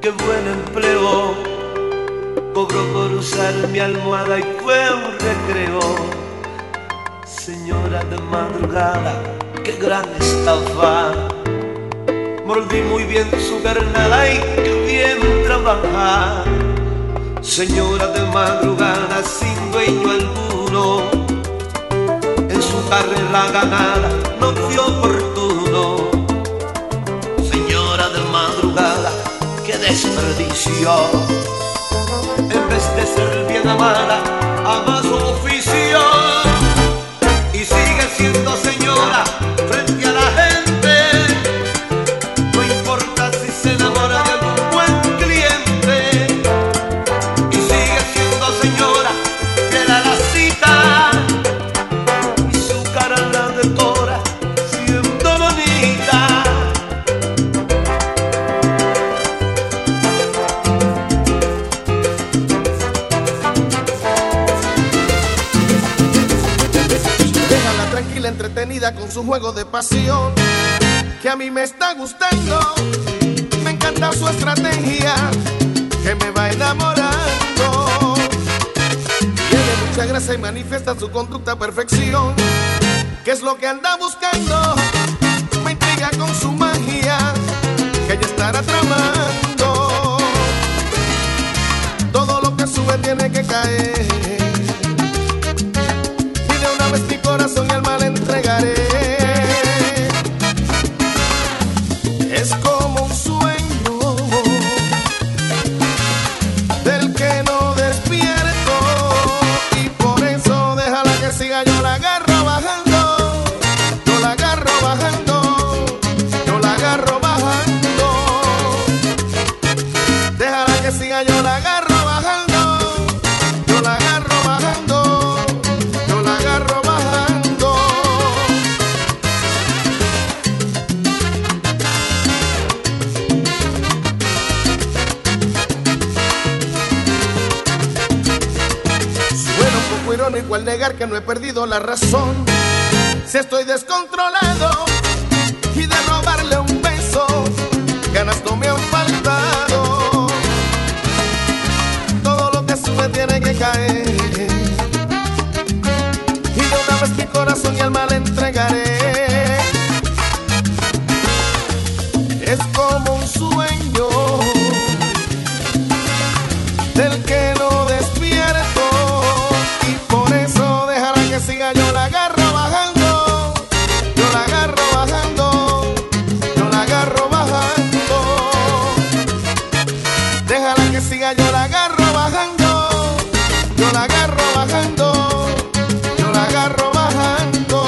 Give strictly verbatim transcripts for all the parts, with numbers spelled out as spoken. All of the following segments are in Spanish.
qué buen empleo cobró por usar mi almohada y fue un recreo. Señora de madrugada, qué gran estafa. Mordí muy bien su carnada y qué bien trabaja. Señora de madrugada sin dueño alguno, en su carrera ganada no fue oportuno. Señora de madrugada, qué desperdicio. En vez de ser bien amada, ama su oficio. Y sigue siendo señora frente a la gente. No importa si se enamora de algún buen cliente. Y sigue siendo señora fiel a la cita. Y su cara la decora siendo bonita. Tranquila, entretenida con su juego de pasión, que a mí me está gustando. Me encanta su estrategia, que me va enamorando. Tiene mucha gracia y manifiesta su conducta a perfección, que es lo que anda buscando. Me intriga con su magia, que ella estará tramando. Todo lo que sube tiene que caer. Mi corazón y alma le entregaré. Es como un sueño del que no despierto, y por eso déjala que siga. Yo la agarro bajando, yo la agarro bajando, yo la agarro bajando. Déjala que siga, yo la agarro bajando, yo la agarro bajando. Irónico al negar que no he perdido la razón, si estoy descontrolado, y de robarle un beso ganas no me han faltado. Todo lo que sube tiene que caer, y de una vez mi corazón y alma le entregaré. Es como un sueño del que no despierto, siga. Yo la agarro bajando, yo la agarro bajando, yo la agarro bajando. Déjala que siga, yo la agarro bajando, yo la agarro bajando, yo la agarro bajando.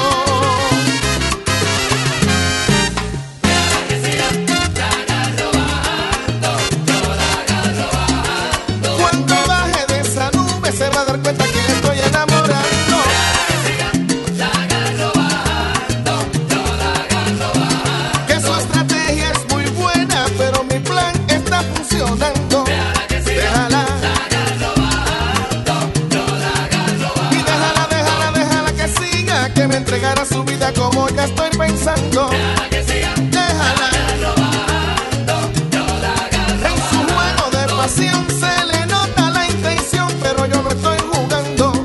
Déjala que siga, la agarro bajando, yo la agarro bajando. Cuando baje de esa nube se va a dar cuenta que le estoy enamorando. Funcionando. Déjala que siga, déjala. La agarro bajando, yo la agarro bajando. Y déjala, déjala, déjala que siga, que me entregará su vida como ya estoy pensando. Déjala que siga, déjala. La agarro bajando, yo la agarro En su juego de pasión se le nota la intención, pero yo no estoy jugando.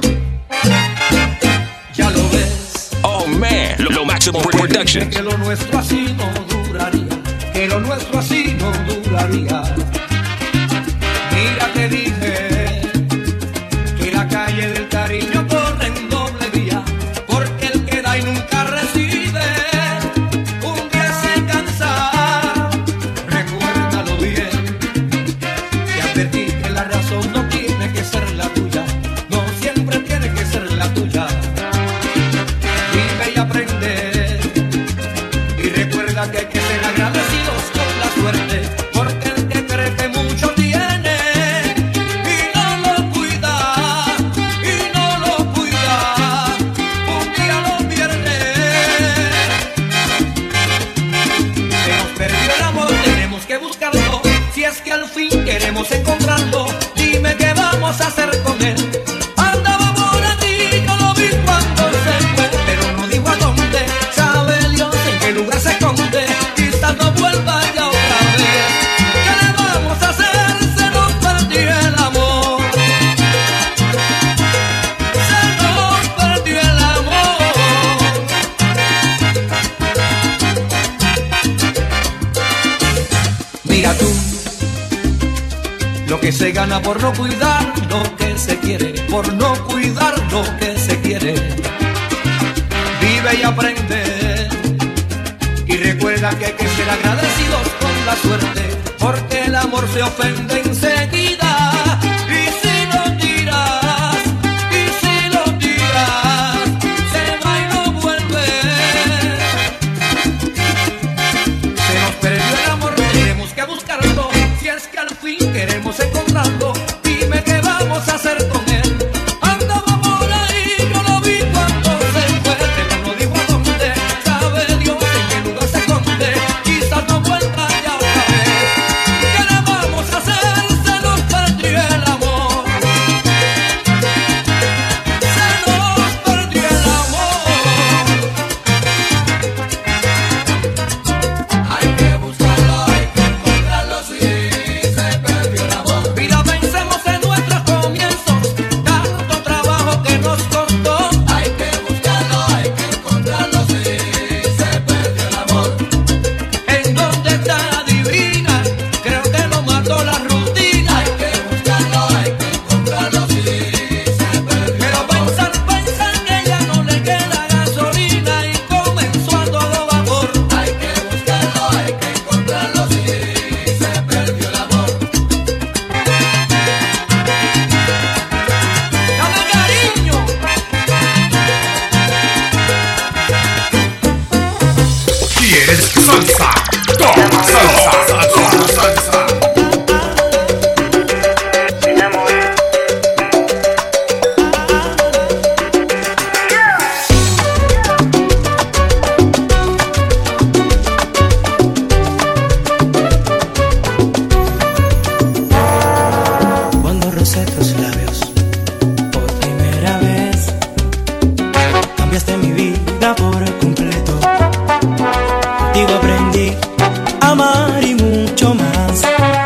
Ya lo ves. Oh man, lo, lo máximo production. Que lo nuestro así no duraría, que lo nuestro así no duraría. Mira, te dije que la calle del cariño corre en doble vía, porque el que da y nunca recibe, un día se cansa. Recuérdalo bien, te advertí que la razón no tiene que ser la tuya, no siempre tiene que ser la tuya. Vive y aprende, y recuerda que hay que ser agradecidos con la suerte, porque el que cree que mucho tiene y no lo cuida, y no lo cuida, un día lo pierde. Se nos perdió el amor, tenemos que buscarlo, si es que al fin queremos encontrarlo. Dime qué vamos a hacer con él. Andaba por aquí, yo lo vi cuando se fue, pero no digo a dónde. Sabe Dios en qué lugar se esconde, quizás no vuelva ya otra vez. ¿Qué le vamos a hacer? que se gana por no cuidar lo que se quiere, por no cuidar lo que se quiere. Vive y aprende y recuerda que hay que ser agradecidos con la suerte, porque el amor se ofende enseguida. Y si lo tiras, y si lo tiras, se va y no vuelve. Se nos perdió el amor, tenemos que buscarlo. Si es que al fin queremos encontrarlo, dime qué vamos a hacer con él. Andaba por ahí, yo lo vi cuando se fue, pero no dijo a dónde. Sabe Dios en qué lugar se esconde, quizás no vuelva ya otra vez. ¿Qué le vamos a hacer? Se nos perdió el amor. Se nos perdió el amor. Hay que buscarlo, hay que encontrarlo, sí, se perdió el amor. Vida, pensemos en nuestros comienzos, tanto trabajo que nos costó. Hay que buscarlo, hay que encontrarlo, sí, se perdió el amor. ¿En dónde está la divina? Creo que lo mató la rutina. Hay que buscarlo, hay que encontrarlo, sí, se perdió. Pero pensar, pensar que ya no le queda gasolina y comenzó a todo vapor. Hay que buscarlo, hay que encontrarlo, sí, se perdió el amor. Dame cariño. ¿Quieres salsa? Toma salsa, toma salsa. Cuando recé tus labios por primera vez, cambiaste mi vida por completo. Contigo aprendí a amar y mucho más.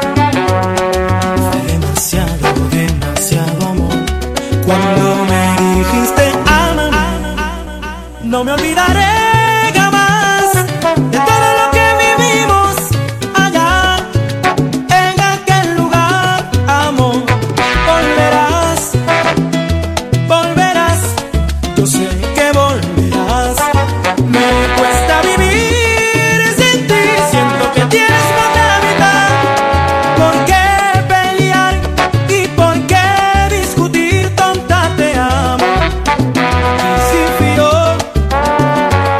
Fue demasiado, demasiado amor. Cuando me dijiste ámame, no me olvidaré jamás de todo lo que vivimos allá en aquel lugar. Amor, volverás, volverás, yo sé que volverás. Me cuesta vivir sin ti, siento que tienes más de la mitad. ¿Por qué pelear y por qué discutir? Tonta, te amo. Y si fui yo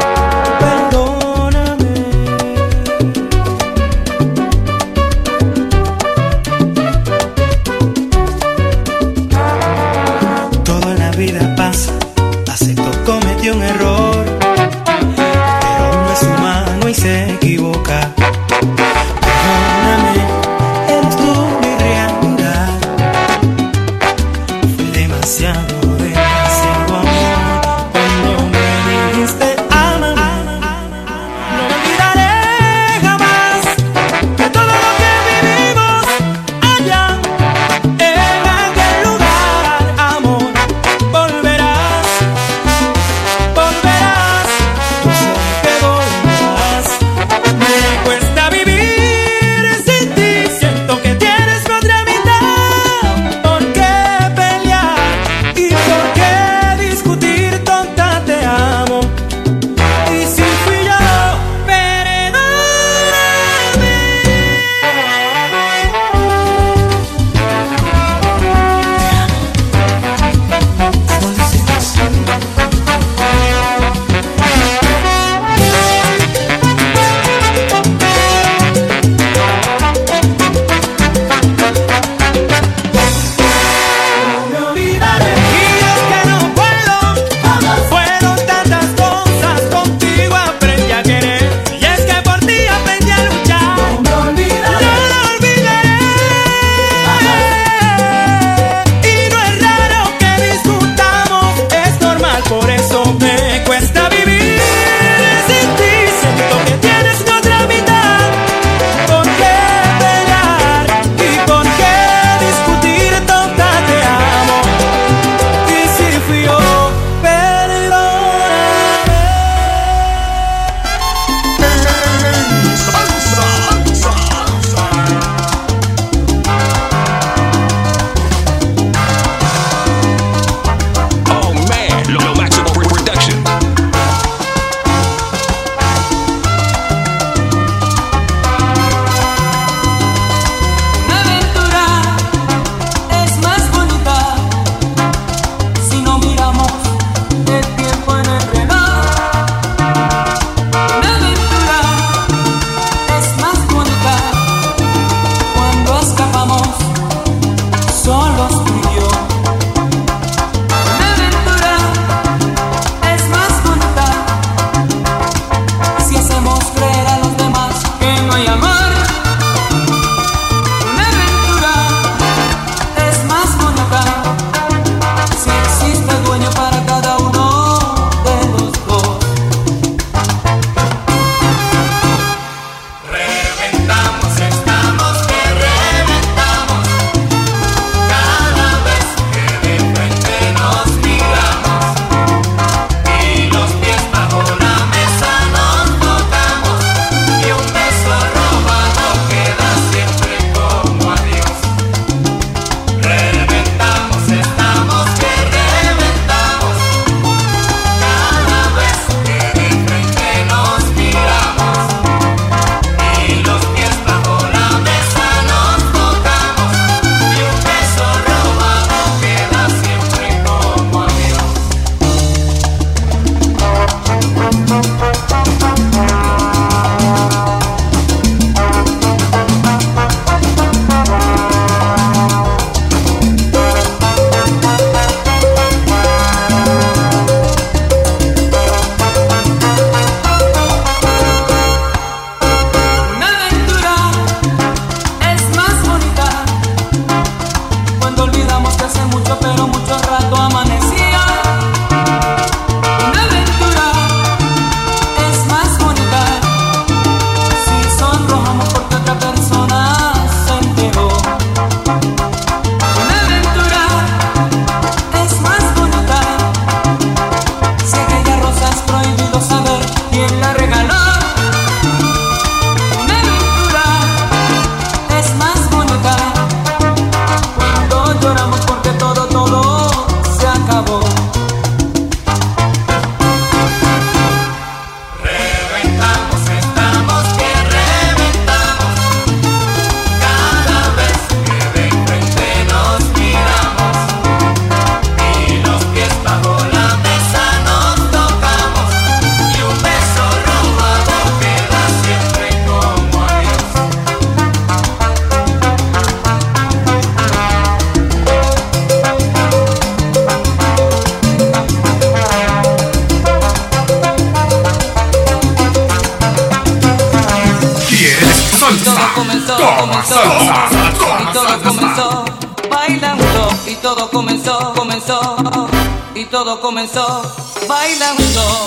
comenzó, Toma comenzó, salsa, y toma todo salsa. comenzó bailando, y todo comenzó, comenzó, y todo comenzó bailando.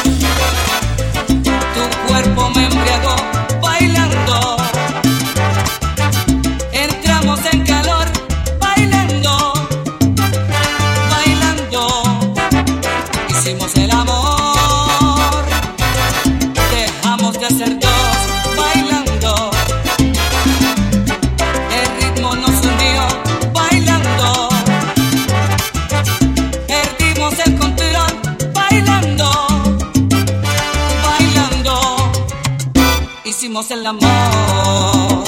Tu cuerpo me embriagó bailando. Entramos en calor bailando, bailando. Hicimos el amor, dejamos de ser dos bailando. El ritmo nos unió bailando. Perdimos el control bailando, bailando. Hicimos el amor.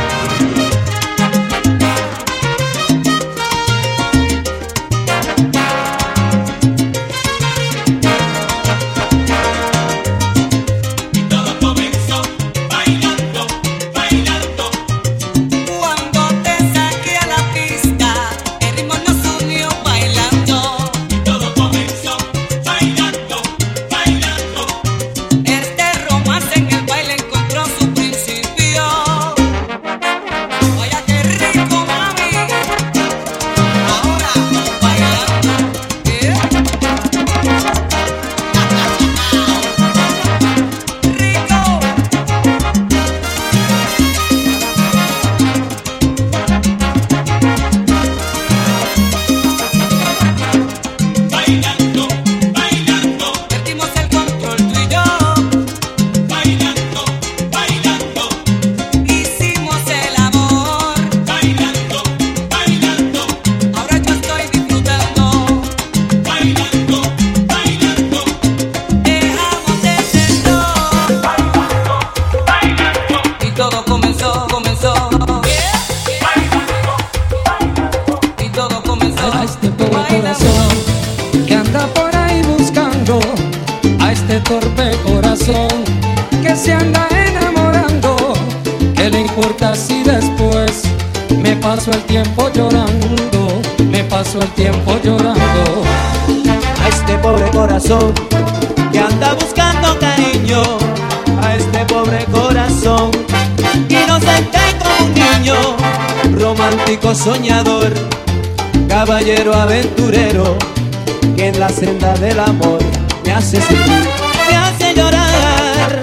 Torpe corazón que se anda enamorando, ¿qué le importa si después me paso el tiempo llorando? Me paso el tiempo llorando. A este pobre corazón que anda buscando cariño, a este pobre corazón inocente como un niño, romántico soñador, caballero aventurero, que en la senda del amor me hace sufrir, me hace llorar.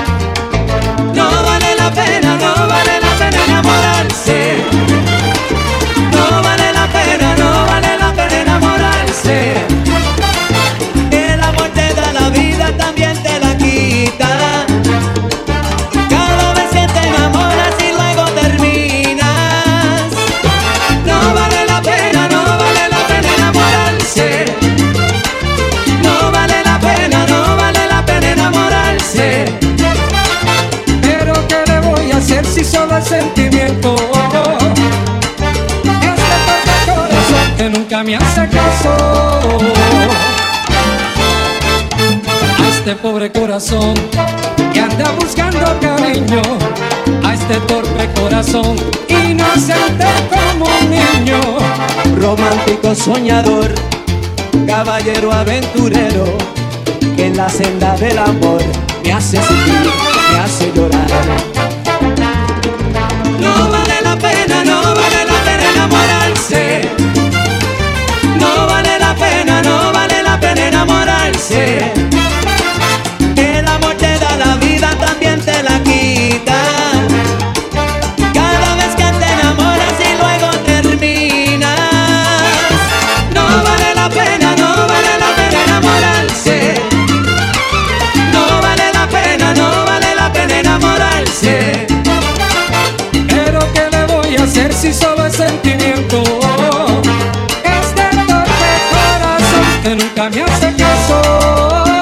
No vale la pena, no vale la pena enamorarse. No vale la pena, no vale la pena enamorarse. El amor te da la vida, también te la quita. Cada vez que te enamoras y luego terminas. No vale la pena, no vale la pena enamorarse. No vale la pena, no vale la pena enamorarse. Pero ¿qué le voy a hacer si solo el sentimiento? Este pobre corazón que nunca me hace caso. A este pobre corazón que anda buscando cariño, a este torpe corazón inocente como un niño, Romántico soñador, caballero aventurero, que en la senda del amor me hace sufrir, me hace llorar. No vale la pena, no vale la pena enamorarse. No vale la pena, no vale la pena enamorarse. El amor te da la vida, también te la quita. Cada vez que te enamoras y luego terminas. No vale la pena, no vale la pena enamorarse. No vale la pena, no vale la pena enamorarse. pero ¿qué le voy a hacer si solo es sentimiento? Este torpe corazón que nunca me hace caso.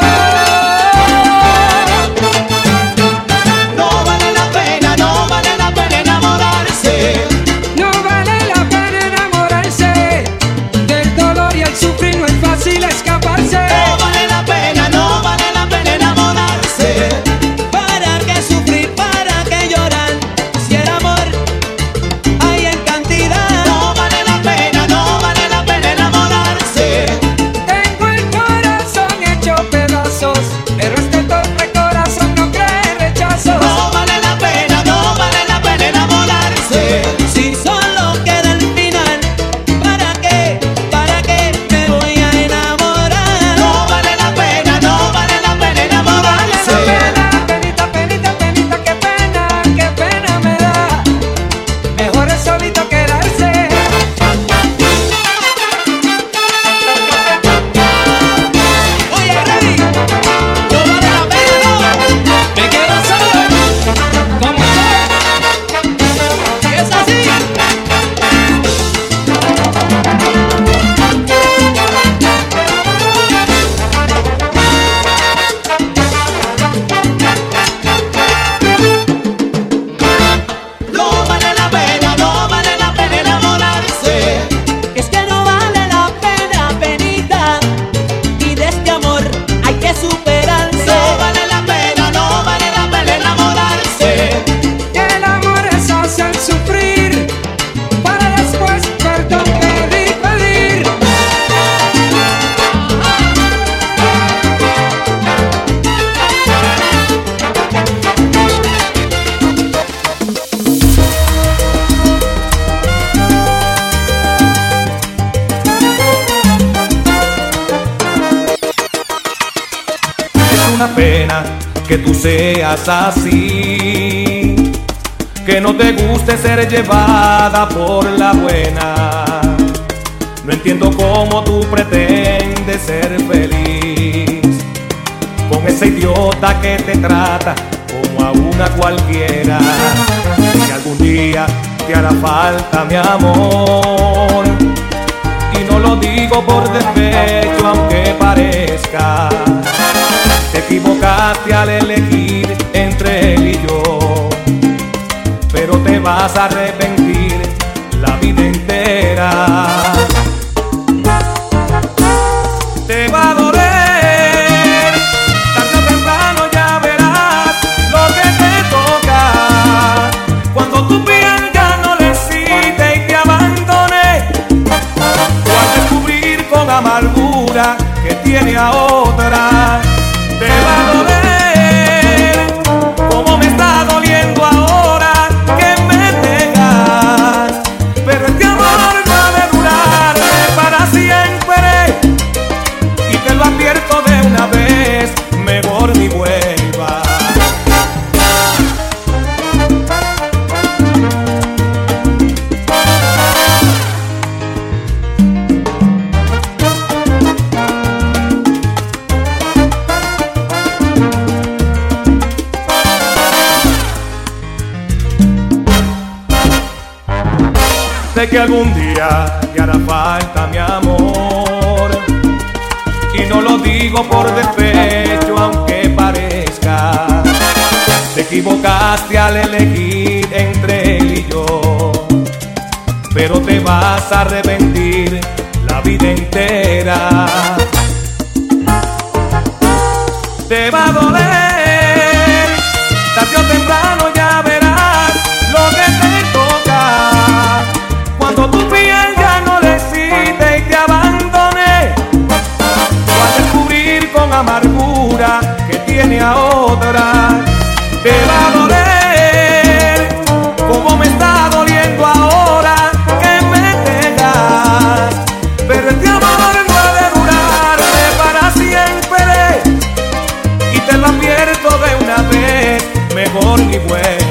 una pena que tú seas así, que no te guste ser llevada por la buena. No entiendo cómo tú pretendes ser feliz con ese idiota que te trata como a una cualquiera. Que algún día te hará falta mi amor, y no lo digo por despecho aunque parezca. Te equivocaste al elegir entre él y yo, pero te vas a arrepentir la vida entera. Te va a doler, tarde o temprano ya verás lo que te toca. Cuando tu piel ya no le cite y te abandone, o al descubrir con amargura que tiene a otra. Te va a doler, como me está doliendo ahora que me dejas. Pero este amor no ha de durarme para siempre, y te lo advierto de una vez, mejor ni vuelva. Sé que algún día te hará falta mi amor, y no lo digo por despecho aunque parezca. Te equivocaste al elegir entre él y yo, pero te vas a arrepentir la vida entera. Te va a doler, tarde o temprano ya verás lo que te toca. Cuando tu piel ya no le cite y te abandone, o al descubrir con amargura que tiene a otra. Te va a doler, como me está doliendo ahora que me dejas. Pero este amor no ha de durarme para siempre, y te lo advierto de una vez, mejor ni vuelva.